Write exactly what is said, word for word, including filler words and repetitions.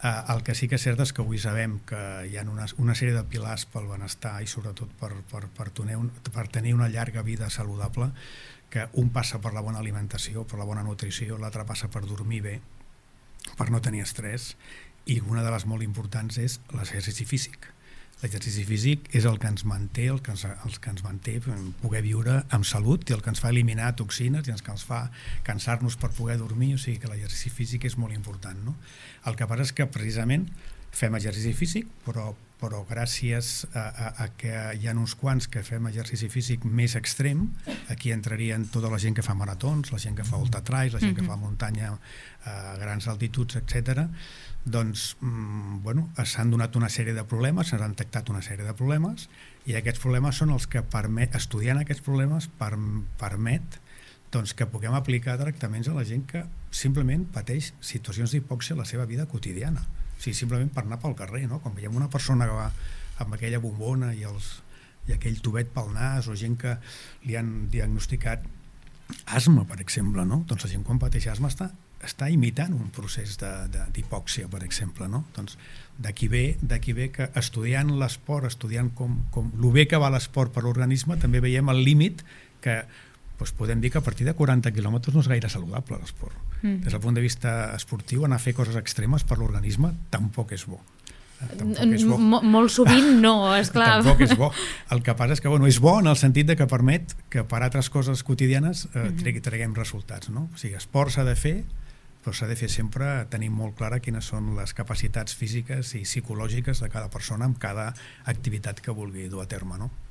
Uh, el que sí que és cert és que avui sabem que hi ha una, una sèrie de pilars pel benestar i sobretot per, per, per, tenir un, per tenir una llarga vida saludable, que un passa per la bona alimentació, per la bona nutrició, l'altre passa per dormir bé, per no tenir estrès, i una de les molt importants és l'exercici físic. L'exercici físic és el que ens manté, el que ens, el que ens manté poder viure amb salut i el que ens fa eliminar toxines i el que ens fa cansar-nos per poder dormir, o sigui que l'exercici físic és molt important, no? El que passa és que precisament fem exercici físic, però, però gràcies a, a, a que hi ha uns quants que fem exercici físic més extrem, aquí entrarien tota la gent que fa maratons, la gent que fa ultratrails, la gent que fa muntanya a grans altituds, etcètera. Doncs, mm, bueno, s'han donat una sèrie de problemes, s'han detectat una sèrie de problemes, i aquests problemes són els que permet, estudiant aquests problemes per, permet doncs, que puguem aplicar tractaments a la gent que simplement pateix situacions d'hipòxia a la seva vida quotidiana. O sigui, simplement per anar pel carrer, no? Quan veiem una persona que va amb aquella bombona i, els, i aquell tubet pel nas, o gent que li han diagnosticat asma, per exemple, no? Doncs la gent quan pateix asma està està imitant un procés d'hipòxia, per exemple, no? Doncs d'aquí ve, d'aquí ve que estudiant l'esport, estudiant com, com el bé que va l'esport per l'organisme, també veiem el límit que doncs podem dir que a partir de quaranta quilòmetres no és gaire saludable l'esport. Mm. Des del punt de vista esportiu, anar a fer coses extremes per l'organisme tampoc és bo. Tampoc és bo. M molt sovint no, esclar. Tampoc és bo. El que passa és que bueno, és bo en el sentit de que permet que per altres coses quotidianes eh, mm-hmm. treguem resultats, no? O sigui, esport s'ha de fer, però s'ha de fer sempre tenir molt clara quines són les capacitats físiques i psicològiques de cada persona amb cada activitat que vulgui dur a terme, no?